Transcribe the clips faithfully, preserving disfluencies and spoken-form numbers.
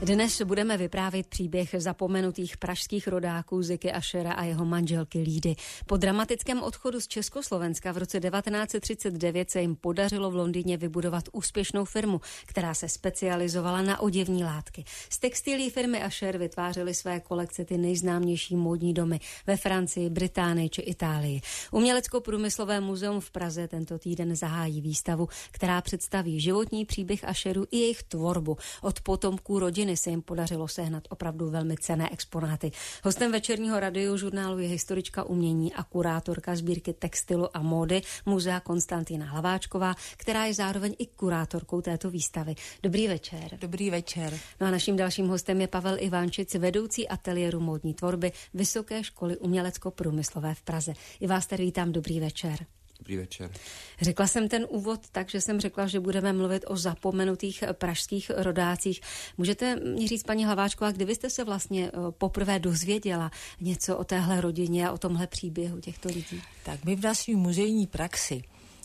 Dnes budeme vyprávět příběh zapomenutých pražských rodáků Ziky Ašera a jeho manželky Lídy. Po dramatickém odchodu z Československa v roce devatenáct set třicet devět se jim podařilo v Londýně vybudovat úspěšnou firmu, která se specializovala na oděvní látky. Z textilí firmy Ašer vytvářely své kolekce ty nejznámější módní domy ve Francii, Británii či Itálii. Umělecko-průmyslové muzeum v Praze tento týden zahájí výstavu, která představí životní příběh Ašerů i jejich tvorbu. Od potomků rodiny se jim podařilo sehnat opravdu velmi cenné exponáty. Hostem večerního radiožurnálu je historička umění a kurátorka sbírky textilu a módy muzea Konstantina Hlaváčková, která je zároveň i kurátorkou této výstavy. Dobrý večer. Dobrý večer. No a naším dalším hostem je Pavel Ivančic, vedoucí ateliéru módní tvorby Vysoké školy umělecko-průmyslové v Praze. I vás tady vítám, dobrý večer. Dobrý večer. Řekla jsem ten úvod tak, že jsem řekla, že budeme mluvit o zapomenutých pražských rodácích. Můžete mi říct, paní Hlaváčková, kdy vy jste se vlastně poprvé dozvěděla něco o téhle rodině a o tomhle příběhu těchto lidí? Tak my v naší muzejní praxi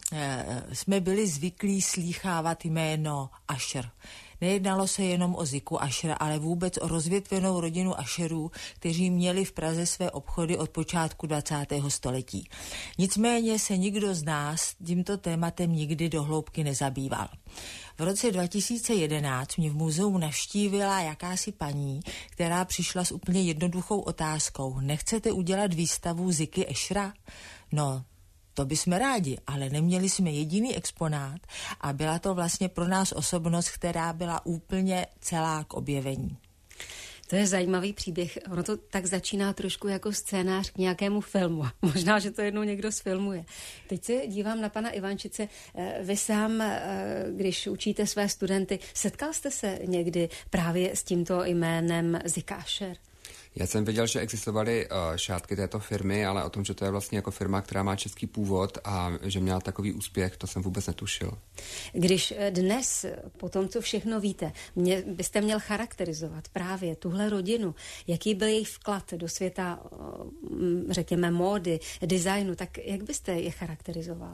jsme byli zvyklí slýchávat jméno Ašer. Nejednalo se jenom o Ziku Ašera, ale vůbec o rozvětvenou rodinu Ašerů, kteří měli v Praze své obchody od počátku dvacátého století. Nicméně se nikdo z nás tímto tématem nikdy do hloubky nezabýval. V roce dva tisíce jedenáct mě v muzeu navštívila jakási paní, která přišla s úplně jednoduchou otázkou. Nechcete udělat výstavu Ziky Ašera? No, to bychom rádi, ale neměli jsme jediný exponát a byla to vlastně pro nás osobnost, která byla úplně celá k objevení. To je zajímavý příběh. Ono to tak začíná trošku jako scénář k nějakému filmu. Možná, že to jednou někdo sfilmuje. Teď se dívám na pana Ivančice. Vy sám, když učíte své studenty, setkal jste se někdy právě s tímto jménem Zika Ašer? Já jsem věděl, že existovaly uh, šátky této firmy, ale o tom, že to je vlastně jako firma, která má český původ a že měla takový úspěch, to jsem vůbec netušil. Když dnes, po tom, co všechno víte, mě, byste měl charakterizovat právě tuhle rodinu, jaký byl jejich vklad do světa, řekněme, módy, designu, tak jak byste je charakterizoval?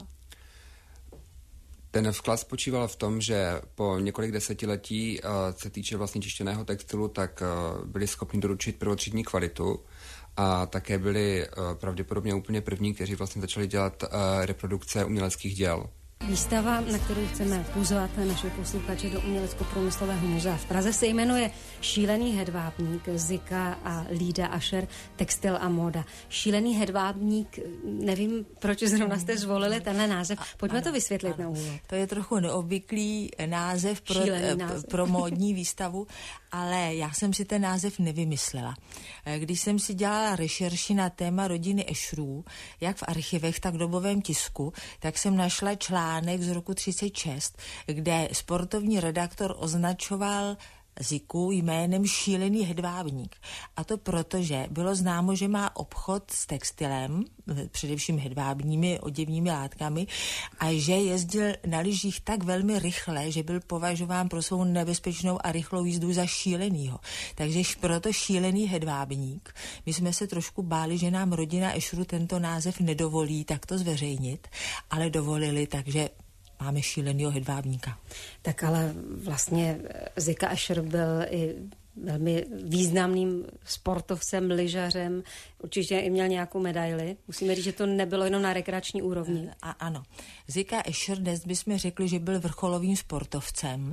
Ten vklad spočíval v tom, že po několik desetiletí, uh, se týče vlastně tištěného textilu, tak uh, byli schopni doručit prvotřídní kvalitu a také byli uh, pravděpodobně úplně první, kteří vlastně začali dělat uh, reprodukce uměleckých děl. Výstava, na kterou chceme pozvat naše posluchače do Umělecko-průmyslového muzea v Praze, se jmenuje Šílený hedvábník, Zika a Lída Ašer, textil a móda. Šílený hedvábník, nevím, proč zrovna jste zvolili tenhle název. Pojďme ano, to vysvětlit ano. na úvod. To je trochu neobvyklý název pro, název pro módní výstavu, ale já jsem si ten název nevymyslela. Když jsem si dělala rešerši na téma rodiny Ašerů, jak v archivech, tak v dobovém tisku, tak jsem našla článek z roku třicet šest, kde sportovní redaktor označoval Ziku jménem Šílený hedvábník. A to proto, že bylo známo, že má obchod s textilem, především hedvábními oděvními látkami, a že jezdil na lyžích tak velmi rychle, že byl považován pro svou nebezpečnou a rychlou jízdu za šílenýho. Takže proto Šílený hedvábník. My jsme se trošku báli, že nám rodina Ašerů tento název nedovolí takto zveřejnit, ale dovolili, takže máme Šílenýho hedvábníka. Tak ale vlastně Zika Ašer byl i velmi významným sportovcem, lyžařem. Určitě i měl nějakou medaili. Musíme říct, že to nebylo jenom na rekreační úrovni. A ano. Zika Ašer dnes bychom řekli, že byl vrcholovým sportovcem,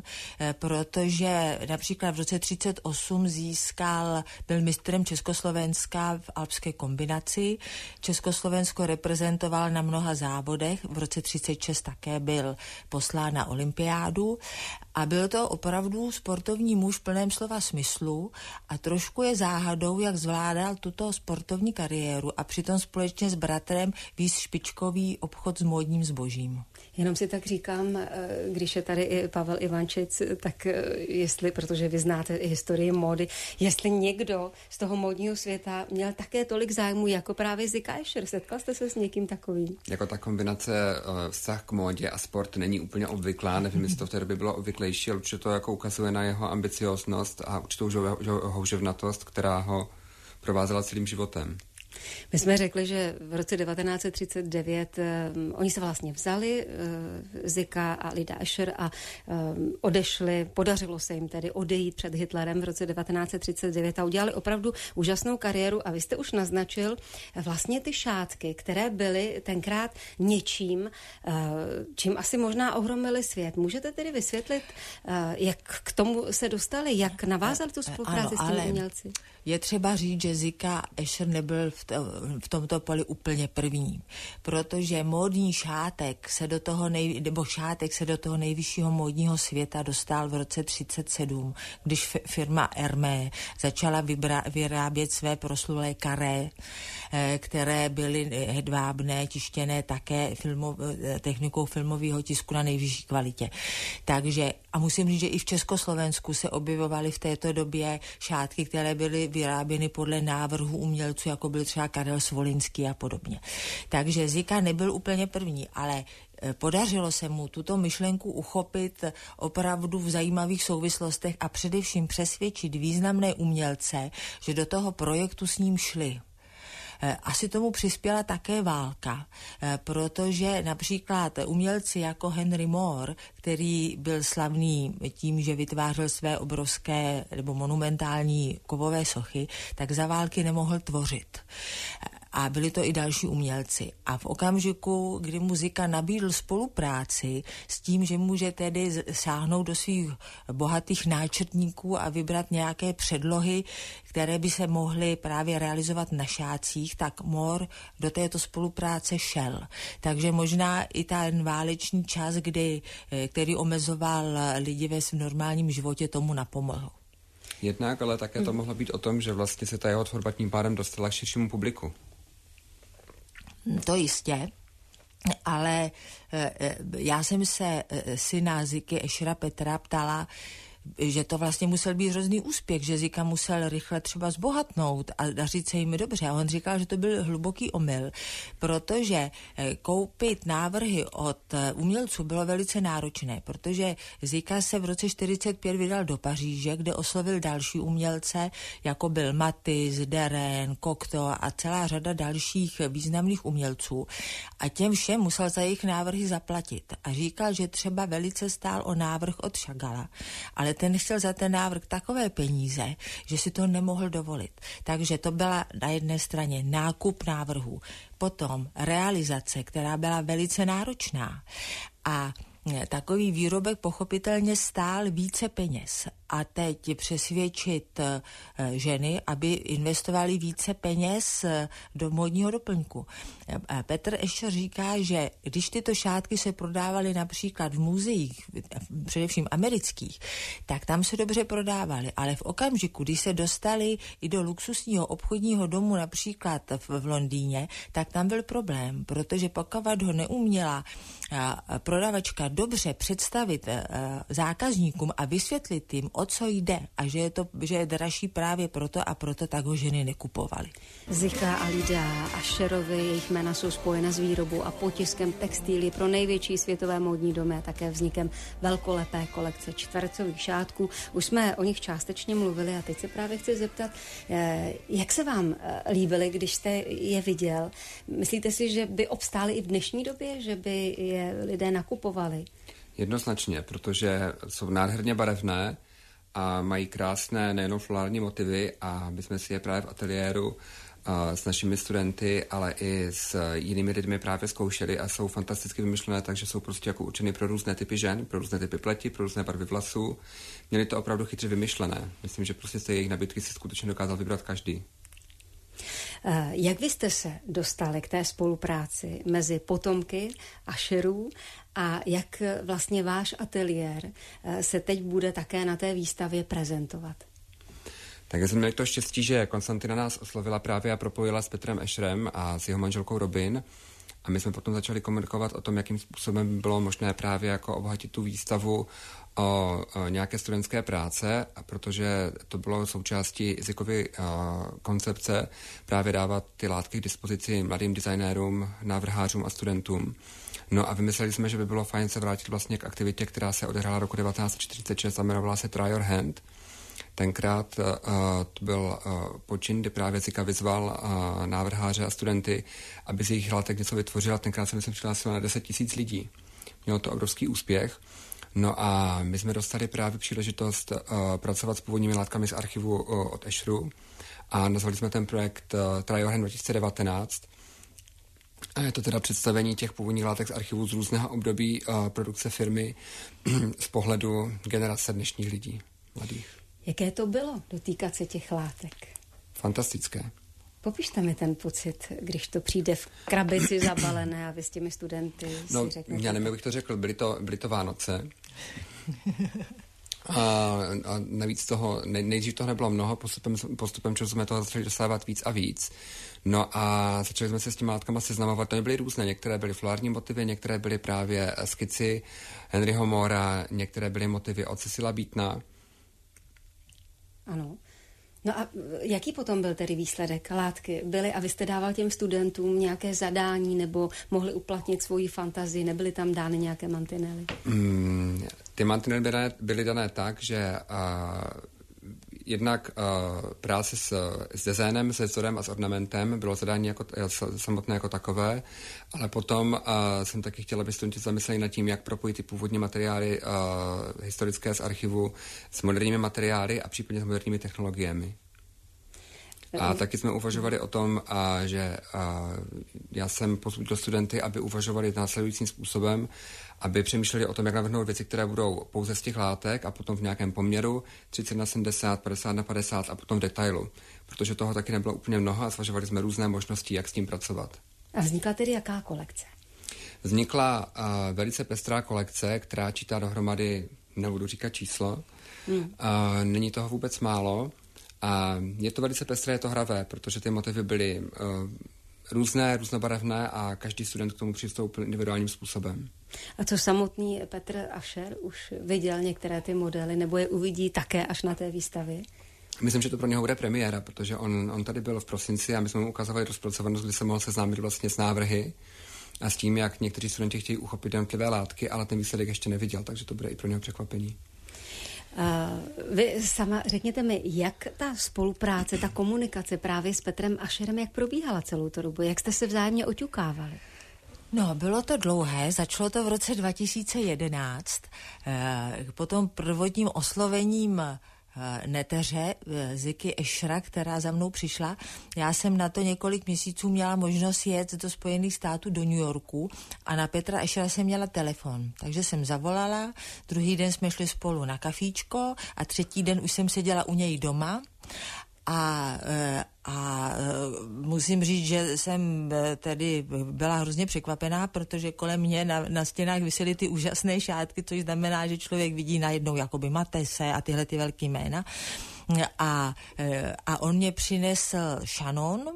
protože například v roce třicet osm získal, byl mistrem Československa v alpské kombinaci. Československo reprezentoval na mnoha závodech. V roce třicet šest také byl poslán na olympiádu. A byl to opravdu sportovní muž v plném slova smyslu a trošku je záhadou, jak zvládal tuto sportovní kariéru a přitom společně s bratrem víc špičkový obchod s módním zbožím. Jenom si tak říkám, když je tady i Pavel Ivančic, tak jestli, protože vy znáte i historii módy, jestli někdo z toho módního světa měl také tolik zájmu jako právě Zika Ašer. Setkal jste se s někým takovým? Jako ta kombinace vztah k módě a sport není úplně obvyklá, nevím, jestli to v té době bylo obvyklejší, ale určitě to jako ukazuje na jeho ambicioznost a určitou houževnatost, která ho provázela celým životem. My jsme řekli, že v roce devatenáct set třicet devět um, oni se vlastně vzali, uh, Zika a Lida Escher, a um, odešli, podařilo se jim tedy odejít před Hitlerem v roce devatenáct set třicet devět a udělali opravdu úžasnou kariéru. A vy jste už naznačil vlastně ty šátky, které byly tenkrát něčím, uh, čím asi možná ohromili svět. Můžete tedy vysvětlit, uh, jak k tomu se dostali, jak navázali tu spolupráci ano, s těmi umělci? Je třeba říct, že Zika Escher nebyl v, to, v tomto poli úplně první, protože módní šátek se do toho nej, nebo šátek se do toho nejvyššího módního světa dostal v roce třicet sedm, když firma Hermès začala vybra, vyrábět své proslulé karé, které byly hedvábné, tištěné také filmo, technikou filmového tisku na nejvyšší kvalitě. Takže, a musím říct, že i v Československu se objevovaly v této době šátky, které byly vyráběny podle návrhu umělců, jako byl třeba Karel Svolinský a podobně. Takže Zika nebyl úplně první, ale podařilo se mu tuto myšlenku uchopit opravdu v zajímavých souvislostech a především přesvědčit významné umělce, že do toho projektu s ním šli. Asi tomu přispěla také válka, protože například umělci jako Henry Moore, který byl slavný tím, že vytvářel své obrovské nebo monumentální kovové sochy, tak za války nemohl tvořit. A byli to i další umělci. A v okamžiku, kdy mu Zika nabídl spolupráci s tím, že může tedy sáhnout do svých bohatých náčrtníků a vybrat nějaké předlohy, které by se mohly právě realizovat na šátcích, tak Moore do této spolupráce šel. Takže možná i ten váleční čas, kdy, který omezoval lidi ve svém normálním životě, tomu napomohl. Jednak, ale také to mohlo být o tom, že vlastně se ta jeho tvorba tím pádem dostala k širšímu publiku. To jistě, ale já jsem se syna Ziky Eschera Petra ptala, že to vlastně musel být hrozný úspěch, že Zika musel rychle třeba zbohatnout a dařit se jim dobře. A on říkal, že to byl hluboký omyl, protože koupit návrhy od umělců bylo velice náročné, protože Zika se v roce čtyřicet pět vydal do Paříže, kde oslovil další umělce, jako byl Matisse, Derain, Cocteau a celá řada dalších významných umělců. A těm všem musel za jejich návrhy zaplatit. A říkal, že třeba velice stál o návrh od Chagalla, ale ten chtěl za ten návrh takové peníze, že si to nemohl dovolit. Takže to byla na jedné straně nákup návrhů, potom realizace, která byla velice náročná. A takový výrobek pochopitelně stál více peněz. A teď přesvědčit ženy, aby investovali více peněz do módního doplňku. Petr Escher říká, že když tyto šátky se prodávaly například v muzeích, především amerických, tak tam se dobře prodávaly, ale v okamžiku, když se dostali i do luxusního obchodního domu, například v Londýně, tak tam byl problém, protože pokud ho neuměla prodavačka dobře představit zákazníkům a vysvětlit jim, o co jde a že je to, že je dražší právě proto a proto tak ho ženy nekupovaly. Zika a Lida Escherovi, jejich jména jsou spojena s výrobou a potiskem textíly pro největší světové módní domy a také vznikem velkolepé kolekce čtvercových šátků. Už jsme o nich částečně mluvili a teď se právě chci zeptat, jak se vám líbily, když jste je viděl? Myslíte si, že by obstály i v dnešní době, že by je lidé nakupovali? Jednoznačně, protože jsou nádherně barevné a mají krásné nejenom florální motivy a my jsme si je právě v ateliéru a s našimi studenty, ale i s jinými lidmi právě zkoušeli a jsou fantasticky vymyšlené, takže jsou prostě jako určeny pro různé typy žen, pro různé typy pleti, pro různé barvy vlasů. Měli to opravdu chytře vymyšlené. Myslím, že prostě z jejich nabídky si skutečně dokázal vybrat každý. Jak vy jste se dostali k té spolupráci mezi potomky Escherů a jak vlastně váš ateliér se teď bude také na té výstavě prezentovat? Tak já jsem měl to štěstí, že Konstantina nás oslovila právě a propojila s Petrem Escherem a s jeho manželkou Robin. A my jsme potom začali komunikovat o tom, jakým způsobem bylo možné právě jako obohatit tu výstavu o, o nějaké studentské práce, a protože to bylo součástí Zikovy koncepce právě dávat ty látky k dispozici mladým designérům, návrhářům a studentům. No a vymysleli jsme, že by bylo fajn se vrátit vlastně k aktivitě, která se odehrála roku devatenáct set čtyřicet šest a jmenovala se Try Your Hand, Tenkrát uh, to byl uh, počin, kdy právě Zika vyzval uh, návrháře a studenty, aby z jejich látek něco vytvořila. Tenkrát se myslím přihlásilo na deset tisíc lidí. Mělo to obrovský úspěch. No a my jsme dostali právě příležitost uh, pracovat s původními látkami z archivu uh, od Eschru a nazvali jsme ten projekt uh, Triohen dva tisíce devatenáct. A je to teda představení těch původních látek z archivu z různého období uh, produkce firmy z pohledu generace dnešních lidí, mladých. Jaké to bylo dotýkat se těch látek? Fantastické. Popište mi ten pocit, když to přijde v krabici zabalené a vy s těmi studenty no, si řeknete. Já nevím, jak bych to řekl, byly to, byly to Vánoce. A, a navíc toho, nej, nejdřív toho nebylo mnoho, postupem, postupem času jsme toho začali dostávat víc a víc. No a začali jsme se s těmi látkama seznamovat. To byly různé, některé byly florární motivy, některé byly právě skici Henryho Mora, některé byly motivy od Cecila Beatona. Ano. No a jaký potom byl tedy výsledek? Látky byly a vy jste dával těm studentům nějaké zadání nebo mohli uplatnit svoji fantazii, nebyly tam dány nějaké mantinely? Mm, ty mantinely byly, byly dané tak, že uh, jednak uh, práce s, s designem, se vzorem a s ornamentem bylo zadání jako, samotné jako takové, ale potom uh, jsem taky chtěla, aby studenti zamysleli nad tím, jak propojit ty původní materiály uh, historické z archivu s moderními materiály a případně s moderními technologiemi. A taky jsme uvažovali o tom, a, že a, já jsem pozbudil studenty, aby uvažovali následujícím způsobem, aby přemýšleli o tom, jak navrhnout věci, které budou pouze z těch látek a potom v nějakém poměru třicet na sedmdesát, padesát na padesát a potom v detailu. Protože toho taky nebylo úplně mnoho a zvažovali jsme různé možnosti, jak s tím pracovat. A vznikla tedy jaká kolekce? Vznikla a, velice pestrá kolekce, která čítá dohromady, nebudu říkat číslo, hmm. a, není toho vůbec málo. A je to velice pestré, je to hravé, protože ty motivy byly uh, různé, různobarevné a každý student k tomu přistoupil individuálním způsobem. A co samotný Petr Ascher už viděl některé ty modely, nebo je uvidí také až na té výstavě? Myslím, že to pro něho bude premiéra, protože on, on tady byl v prosinci a my jsme mu ukazovali rozpracovanost, kdy se mohl seznámit vlastně s návrhy a s tím, jak někteří studenti chtějí uchopit jednotlivé látky, ale ten výsledek ještě neviděl, takže to bude i pro něho překvapení. Uh, vy sama řekněte mi, jak ta spolupráce, ta komunikace právě s Petrem Ascherem, jak probíhala celou tu dobu, jak jste se vzájemně oťukávali? No, bylo to dlouhé, začalo to v roce dva tisíce jedenáct, uh, potom prvotním oslovením neteře Ziky Eschera, která za mnou přišla. Já jsem na to několik měsíců měla možnost jet do Spojených států do New Yorku a na Petra Eschera jsem měla telefon. Takže jsem zavolala, druhý den jsme šli spolu na kafíčko a třetí den už jsem seděla u něj doma. A, a musím říct, že jsem tedy byla hrozně překvapená, protože kolem mě na, na stěnách visely ty úžasné šátky, což znamená, že člověk vidí najednou jakoby Matese a tyhle ty velký jména. A, a on mě přinesl šanon,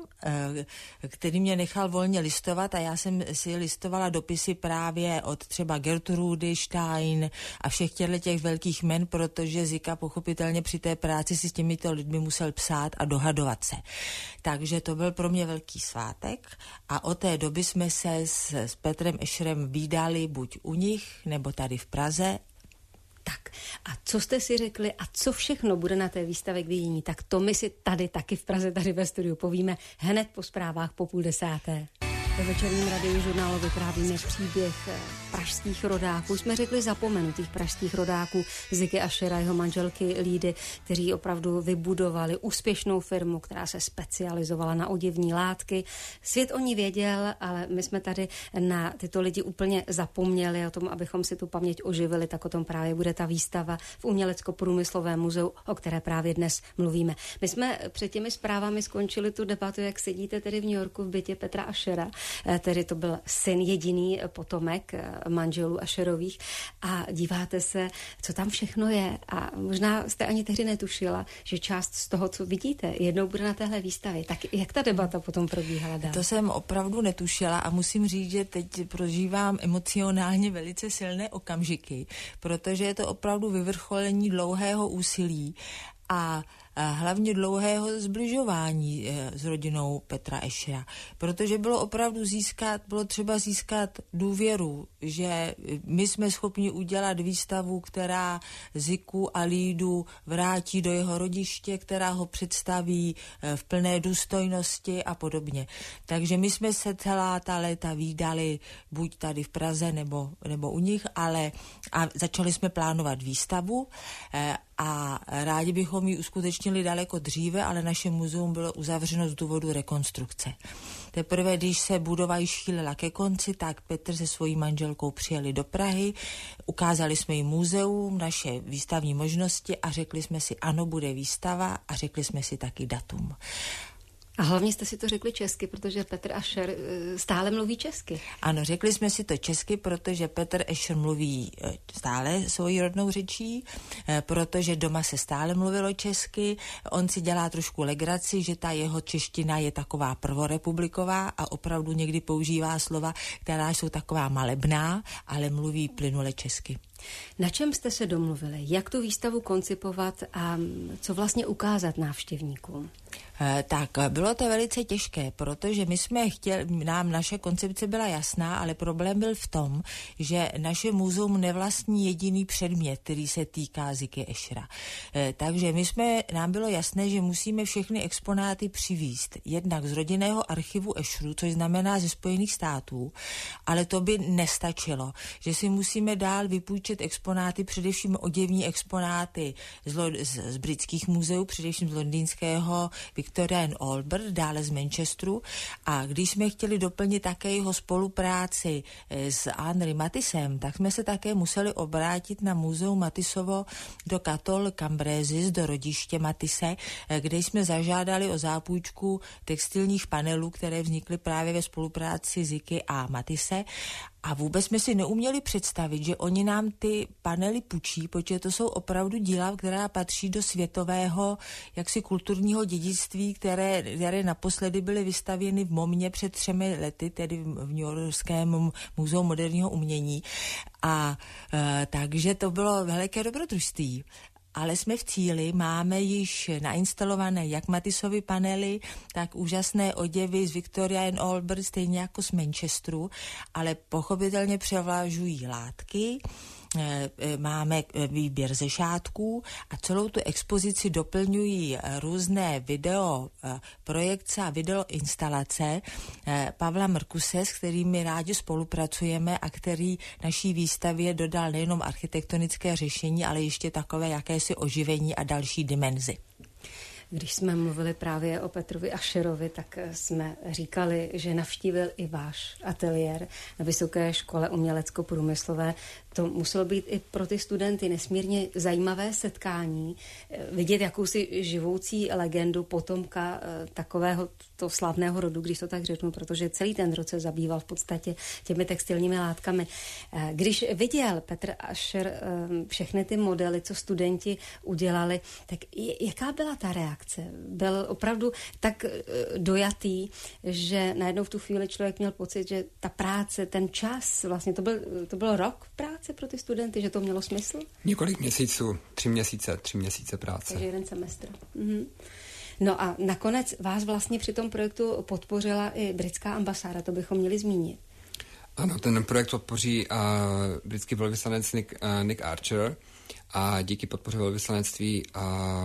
který mě nechal volně listovat a já jsem si listovala dopisy právě od třeba Gertrudy Stein a všech těchto těch velkých jmen, protože Zika pochopitelně při té práci si s těmito lidmi musel psát a dohadovat se. Takže to byl pro mě velký svátek a od té doby jsme se s, s Petrem Escherem vídali buď u nich, nebo tady v Praze. Tak a co jste si řekli a co všechno bude na té výstavě k vidění, tak to my si tady taky v Praze, tady ve studiu povíme hned po zprávách po půl desáté. Ve večerním radiožurnálu vyprávíme příběh pražských rodáků. Jsme řekli zapomenutých pražských rodáků Ziky Aschera, jeho manželky Lídy, kteří opravdu vybudovali úspěšnou firmu, která se specializovala na oděvní látky. Svět o ní věděl, ale my jsme tady na tyto lidi úplně zapomněli o tom, abychom si tu paměť oživili, tak o tom právě bude ta výstava v Umělecko-průmyslovém muzeu, o které právě dnes mluvíme. My jsme před těmi zprávami skončili tu debatu, jak sedíte tedy v New Yorku v bytě Petra Aschera. Tedy to byl syn, jediný potomek manželů Ascherových a díváte se, co tam všechno je a možná jste ani tehdy netušila, že část z toho, co vidíte, jednou bude na téhle výstavě. Tak jak ta debata potom probíhala dál? To jsem opravdu netušila a musím říct, že teď prožívám emocionálně velice silné okamžiky, protože je to opravdu vyvrcholení dlouhého úsilí a hlavně dlouhého zbližování s rodinou Petra Eschera, protože bylo opravdu získat, bylo třeba získat důvěru, že my jsme schopni udělat výstavu, která Ziku a Lídu vrátí do jeho rodiště, která ho představí v plné důstojnosti a podobně. Takže my jsme se celá ta léta vídali buď tady v Praze nebo, nebo u nich, ale a začali jsme plánovat výstavu a rádi bychom ji uskutečnili daleko dříve, ale naše muzeum bylo uzavřeno z důvodu rekonstrukce. Teprve, když se budova již chýlila ke konci, tak Petr se svojí manželkou přijeli do Prahy, ukázali jsme jim muzeum, naše výstavní možnosti a řekli jsme si, ano, bude výstava a řekli jsme si taky datum. A hlavně jste si to řekli česky, protože Petr Escher stále mluví česky. Ano, řekli jsme si to česky, protože Petr Escher mluví stále svojí rodnou řečí, protože doma se stále mluvilo česky. On si dělá trošku legraci, že ta jeho čeština je taková prvorepubliková a opravdu někdy používá slova, která jsou taková malebná, ale mluví plynule česky. Na čem jste se domluvili? Jak tu výstavu koncipovat a co vlastně ukázat návštěvníkům? Tak bylo to velice těžké, protože my jsme chtěli, nám naše koncepce byla jasná, ale problém byl v tom, že naše muzeum nevlastní jediný předmět, který se týká Ziky Eschera. Takže my jsme, nám bylo jasné, že musíme všechny exponáty přivízt. Jednak z rodinného archivu Escherů, což znamená ze Spojených států, ale to by nestačilo, že si musíme dál vypůjčit exponáty, především oděvní exponáty z, z, z britských muzeů, především z londýnského Victoria and Albert, dále z Manchesteru. A když jsme chtěli doplnit také jeho spolupráci s Henri Matissem, tak jsme se také museli obrátit na muzeum Matissovo do Cathol Cambrésis, do rodiště Matisse, kde jsme zažádali o zápůjčku textilních panelů, které vznikly právě ve spolupráci Ziky a Matisse. A vůbec jsme si neuměli představit, že oni nám ty panely půjčí, protože to jsou opravdu díla, která patří do světového jaksi kulturního dědictví, které, které naposledy byly vystavěny v Momě před třemi lety, tedy v New Yorkském muzeu moderního umění. A e, takže to bylo veliké dobrodružství. Ale jsme v cíli, máme již nainstalované jak Matissovy panely, tak úžasné oděvy z Victoria and Albert, stejně jako z Manchesteru, ale pochopitelně převlážují látky, máme výběr ze šátků a celou tu expozici doplňují různé video projekce a video instalace Pavla Mrkuse, s kterými rádi spolupracujeme a který naší výstavě dodal nejenom architektonické řešení, ale ještě takové jakési oživení a další dimenzi. Když jsme mluvili právě o Petrovi Escherovi, tak jsme říkali, že navštívil i váš ateliér na Vysoké škole umělecko-průmyslové. To muselo být i pro ty studenty nesmírně zajímavé setkání, vidět jakousi živoucí legendu potomka takového to slavného rodu, když to tak řeknu, protože celý ten rod se zabýval v podstatě těmi textilními látkami. Když viděl Petr Escher všechny ty modely, co studenti udělali, tak jaká byla ta reakce? Byl opravdu tak dojatý, že najednou v tu chvíli člověk měl pocit, že ta práce, ten čas, vlastně to byl, to byl rok práce pro ty studenty, že to mělo smysl? Několik měsíců, tři měsíce, tři měsíce práce. Takže jeden semestr. Mhm. No a nakonec vás vlastně při tom projektu podpořila i britská ambasáda, to bychom měli zmínit. Ano, ten projekt podpoří uh, britský velvyslanec Nick, uh, Nick Archer a díky podpoře velvyslanectví uh,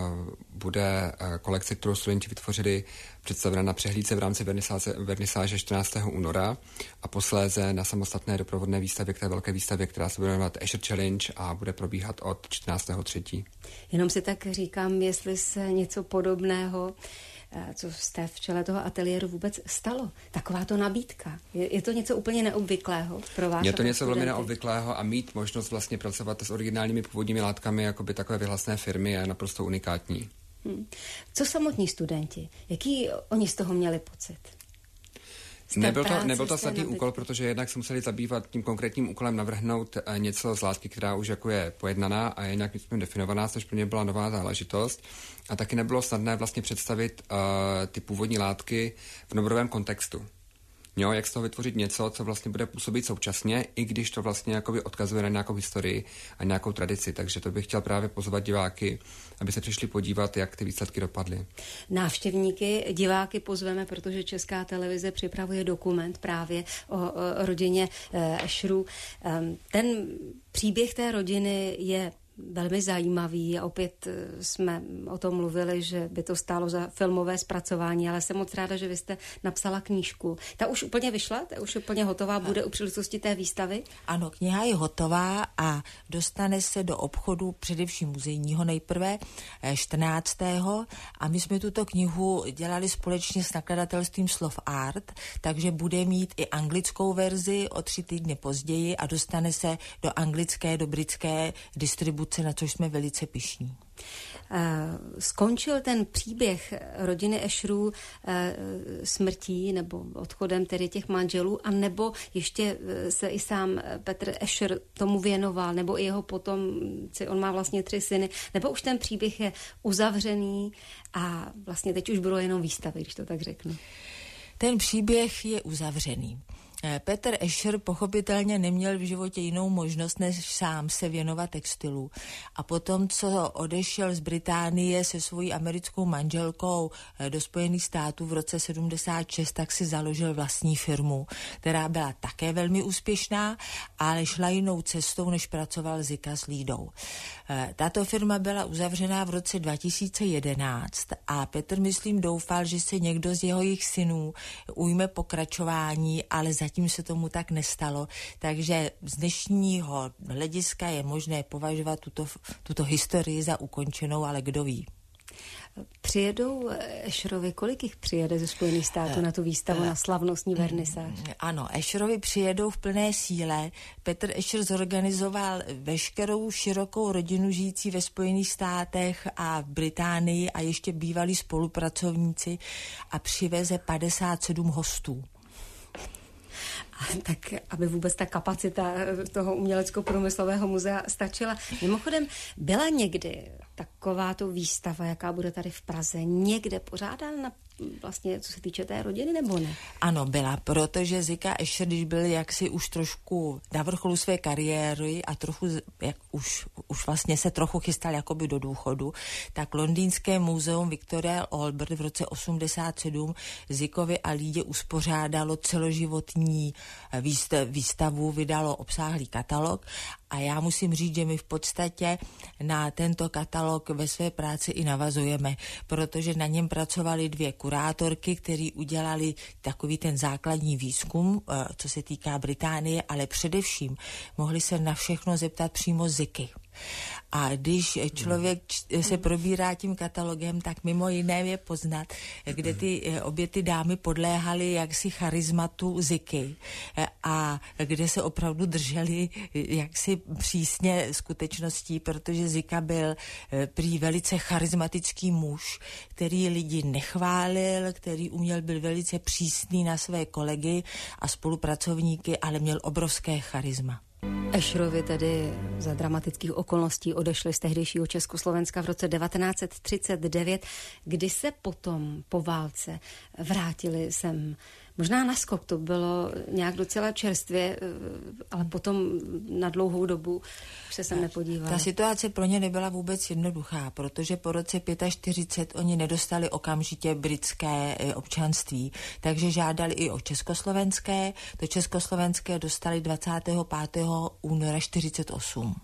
bude uh, kolekce, kterou studenti vytvořili, představena na přehlídce v rámci vernisáže, vernisáže čtrnáctého února a posléze na samostatné doprovodné výstavě k té velké výstavě, která se bude jmenovat Escher Challenge a bude probíhat od čtrnáctého třetího Jenom si tak říkám, jestli se něco podobného, co jste v čele toho ateliéru vůbec stalo. Takováto nabídka. Je, je to něco úplně neobvyklého pro vás? Je to něco velmi neobvyklého a mít možnost vlastně pracovat s originálními původními látkami jako by takové vyhlasné firmy je naprosto unikátní. Hmm. Co samotní studenti? Jaký oni z toho měli pocit? Nebyl to, nebyl to snadný úkol, protože jednak se museli zabývat tím konkrétním úkolem navrhnout něco z látky, která už jako je pojednaná a je nějak definovaná, což pro ně byla nová záležitost. A taky nebylo snadné vlastně představit uh, ty původní látky v novodobém kontextu. Jo, jak z toho vytvořit něco, co vlastně bude působit současně, i když to vlastně jakoby odkazuje na nějakou historii a nějakou tradici. Takže to bych chtěl právě pozvat diváky, aby se přišli podívat, jak ty výsledky dopadly. Návštěvníky, diváky pozveme, protože Česká televize připravuje dokument právě o, o rodině Escherů. Ten příběh té rodiny je velmi zajímavý a opět jsme o tom mluvili, že by to stálo za filmové zpracování, ale jsem moc ráda, že vy jste napsala knížku. Ta už úplně vyšla? Ta už úplně hotová bude u příležitosti té výstavy? Ano, kniha je hotová a dostane se do obchodu především muzejního nejprve čtrnáctého a my jsme tuto knihu dělali společně s nakladatelstvím Slov Art, takže bude mít i anglickou verzi o tři týdny později a dostane se do anglické, do britské distribuce, na což jsme velice pyšní. Skončil ten příběh rodiny Escherů smrtí nebo odchodem tedy těch manželů, a nebo ještě se i sám Petr Escher tomu věnoval, nebo i jeho potomci, on má vlastně tři syny, nebo už ten příběh je uzavřený a vlastně teď už bylo jenom výstavy, když to tak řeknu. Ten příběh je uzavřený. Petr Escher pochopitelně neměl v životě jinou možnost, než sám se věnovat textilu. A potom, co odešel z Británie se svojí americkou manželkou do Spojených států v roce sedmdesát šest, tak si založil vlastní firmu, která byla také velmi úspěšná, ale šla jinou cestou, než pracoval Zika s Lídou. Tato firma byla uzavřená v roce dva tisíce jedenáct a Petr, myslím, doufal, že se někdo z jeho jejich synů ujme pokračování, ale zatím Zatím se tomu tak nestalo, takže z dnešního hlediska je možné považovat tuto, tuto historii za ukončenou, ale kdo ví. Přijedou Escherovi, kolik jich přijede ze Spojených států na tu výstavu, na slavnostní vernisáž? Ano, Escherovi přijedou v plné síle. Petr Escher zorganizoval veškerou širokou rodinu žijící ve Spojených státech a v Británii a ještě bývalí spolupracovníci a přiveze padesát sedm hostů. Tak aby vůbec ta kapacita toho umělecko-průmyslového muzea stačila. Mimochodem, byla někdy takováto výstava, jaká bude tady v Praze, někde pořádána vlastně, co se týče té rodiny, nebo ne? Ano, byla, protože Zika Escher, když byl jaksi už trošku na vrcholu své kariéry a trochu, jak už, už vlastně se trochu chystal jakoby do důchodu, tak londýnské muzeum Victoria Albert v roce osmdesát sedm Zikovi a Lídě uspořádalo celoživotní výstavu, vydalo obsáhlý katalog a já musím říct, že my v podstatě na tento katalog ve své práci i navazujeme, protože na něm pracovali dvě kurátorky, který udělali takový ten základní výzkum, co se týká Británie, ale především mohli se na všechno zeptat přímo Ziky. A když člověk se probírá tím katalogem, tak mimo jiné je poznat, kde ty obě ty dámy podléhaly jaksi charizmatu Ziky a kde se opravdu drželi jaksi přísně skutečností, protože Zika byl prý velice charismatický muž, který lidi nechválil, který uměl byl velice přísný na své kolegy a spolupracovníky, ale měl obrovské charisma. Escherovi tedy za dramatických okolností odešli z tehdejšího Československa v roce devatenáct set třicet devět, kdy se potom po válce vrátili sem. Možná naskok, to bylo nějak docela čerstvě, ale potom na dlouhou dobu už se sem nepodívali. Ta situace pro ně nebyla vůbec jednoduchá, protože po roce čtyřicet pět oni nedostali okamžitě britské občanství, takže žádali i o československé. To československé dostali dvacátého pátého února čtyřicet osm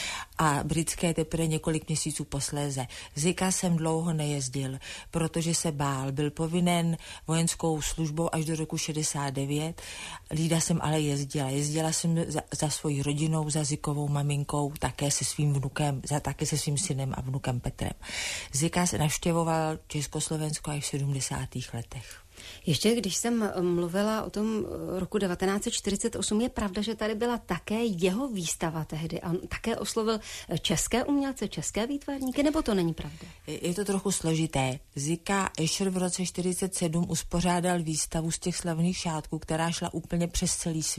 a britské teprve několik měsíců posléze. Zika sem dlouho nejezdil, protože se bál, byl povinen vojenskou službou až do roku šedesát devět. Lída jsem ale jezdila. Jezdila jsem za, za svojí rodinou, za Zikovou maminkou, také se svým vnukem, za, také se svým synem a vnukem Petrem. Zika se navštěvoval Československo až v sedmdesátých letech. Ještě když jsem mluvila o tom roku devatenáct set čtyřicet osm, je pravda, že tady byla také jeho výstava tehdy. A on také oslovil české umělce, české výtvarníky, nebo to není pravda? Je to trochu složité. Zika Escher v roce čtyřicet sedm uspořádal výstavu z těch slavných šátků, která šla úplně přes celý svět.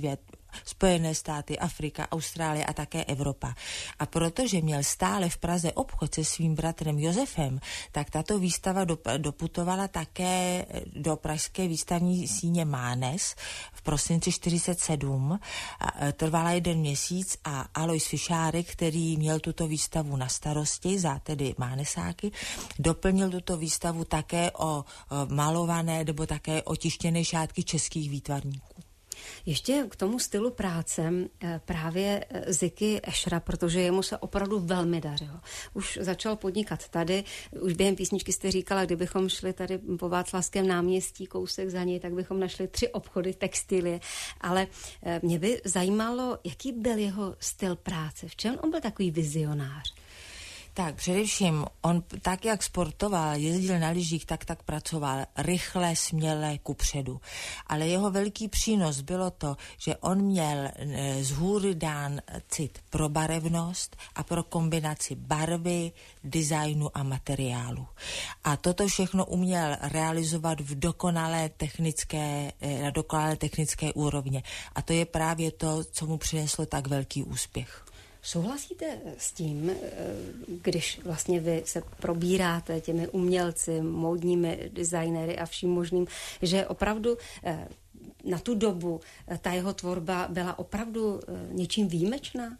Spojené státy, Afrika, Austrálie a také Evropa. A protože měl stále v Praze obchod se svým bratrem Josefem, tak tato výstava doputovala také do pražské výstavní síně Mánes v prosinci čtyřicet sedm. Trvala jeden měsíc a Alois Fišárek, který měl tuto výstavu na starosti za tedy Mánesáky, doplnil tuto výstavu také o malované nebo také otištěné šátky českých výtvarníků. Ještě k tomu stylu práce právě Zyky Eschera, protože jemu se opravdu velmi dařilo. Už začal podnikat tady, už během písničky jste říkala, kdybychom šli tady po Václavském náměstí kousek za něj, tak bychom našli tři obchody textilie, ale mě by zajímalo, jaký byl jeho styl práce, v čem on byl takový vizionář? Tak především on tak, jak sportoval, jezdil na lyžích, tak tak pracoval rychle, směle, kupředu. Ale jeho velký přínos bylo to, že on měl z hůry dán cit pro barevnost a pro kombinaci barvy, designu a materiálu. A toto všechno uměl realizovat v dokonalé technické, na dokonalé technické úrovně. A to je právě to, co mu přineslo tak velký úspěch. Souhlasíte s tím, když vlastně vy se probíráte těmi umělci, módními designéry a vším možným, že opravdu na tu dobu ta jeho tvorba byla opravdu něčím výjimečná?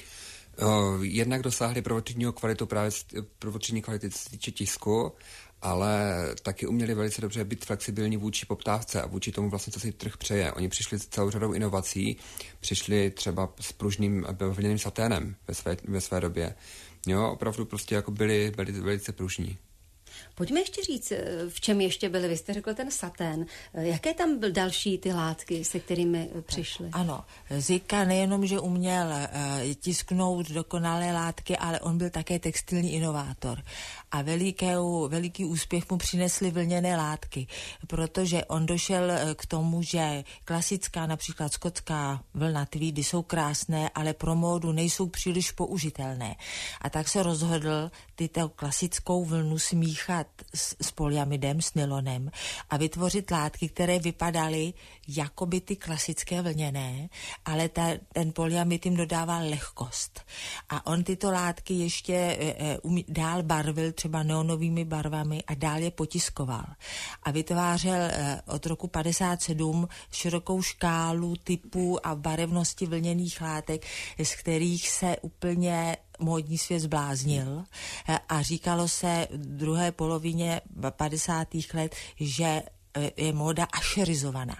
Jednak dosáhli prvotřídního kvalitu, právě prvotřídní kvality se týče tisku, ale taky uměli velice dobře být flexibilní vůči poptávce a vůči tomu vlastně, co si trh přeje. Oni přišli s celou řadou inovací, přišli třeba s pružným vlněným saténem ve své, ve své době. Jo, opravdu prostě jako byli, byli velice pružní. Pojďme ještě říct, v čem ještě byli. Vy jste řekl ten satén. Jaké tam byly další ty látky, se kterými přišly? Ano, Zyka nejenom, že uměl uh, tisknout dokonalé látky, ale on byl také textilní inovátor. A veliký, veliký úspěch mu přinesly vlněné látky, protože on došel k tomu, že klasická, například skotská vlna tweedy jsou krásné, ale pro módu nejsou příliš použitelné. A tak se rozhodl tyto klasickou vlnu smíchat s, s polyamidem, s nylonem a vytvořit látky, které vypadaly jako by ty klasické vlněné, ale ta, ten polyamid jim dodával lehkost. A on tyto látky ještě e, um, dál barvil třeba neonovými barvami a dál je potiskoval. A vytvářel e, od roku padesát sedm širokou škálu typů a barevnosti vlněných látek, z kterých se úplně módní svět zbláznil a říkalo se v druhé polovině padesátých let, že je móda ašerizovaná.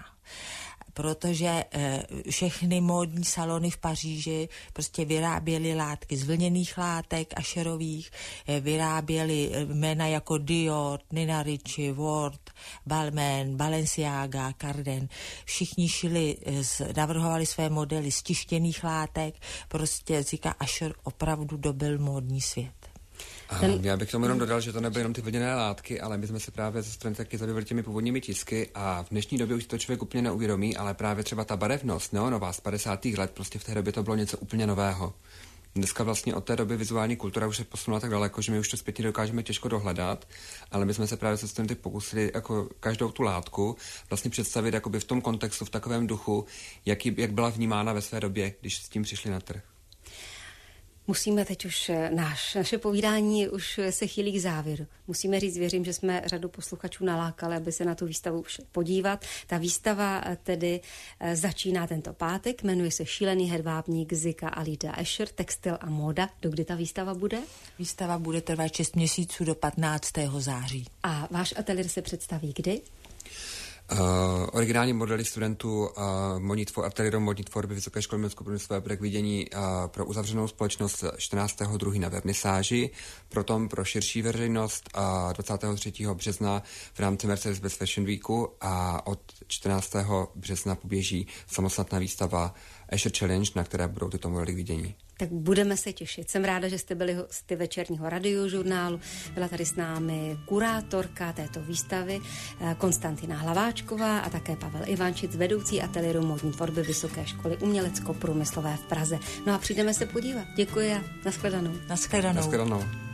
Protože všechny módní salony v Paříži prostě vyráběly látky z vlněných látek ašerových, vyráběly jména jako Dior, Nina Ricci, Ward, Balmain, Balenciaga, Carden. Všichni šili, navrhovali své modely z tištěných látek, prostě Zyka Asher opravdu dobil módní svět. Ten... Já bych k tomu jenom dodal, že to nebyly jenom ty vlněné látky, ale my jsme se právě ze strany taky zabývali těmi původními tisky a v dnešní době už to člověk úplně neuvědomí, ale právě třeba ta barevnost neonová z padesátých let, prostě v té době to bylo něco úplně nového. Dneska vlastně od té doby vizuální kultura už se posunula tak daleko, že my už to zpětně dokážeme těžko dohledat, ale my jsme se právě se studenty pokusili jako každou tu látku vlastně představit jakoby v tom kontextu, v takovém duchu, jaký, jak byla vnímána ve své době, když s tím přišli na trh. Musíme teď už, náš, naše povídání už se chýlí k závěru. Musíme říct, věřím, že jsme řadu posluchačů nalákali, aby se na tu výstavu šli podívat. Ta výstava tedy začíná tento pátek, jmenuje se Šílený hedvábník Zyka Alida Escher, textil a móda. Dokdy ta výstava bude? Výstava bude trvat šest měsíců do patnáctého září. A váš ateliér se představí kdy? Uh, originální modely studentů uh, monitfor, ateliéru modní tvorby Vysoké školy umělecko-průmyslové bude k vidění uh, pro uzavřenou společnost čtrnáctého druhého na vernisáži, potom pro širší veřejnost uh, dvacátého třetího března v rámci Mercedes-Benz Fashion Weeku a od čtrnáctého března poběží samostatná výstava Escher Challenge, na které budou tyto modely k vidění. Tak budeme se těšit. Jsem ráda, že jste byli hosty večerního radiožurnálu. Byla tady s námi kurátorka této výstavy Konstantina Hlaváčková a také Pavel Ivančic, vedoucí ateliéru módní tvorby Vysoké školy umělecko-průmyslové v Praze. No a přijdeme se podívat. Děkuji a nashledanou. Nashledanou. Nashledanou.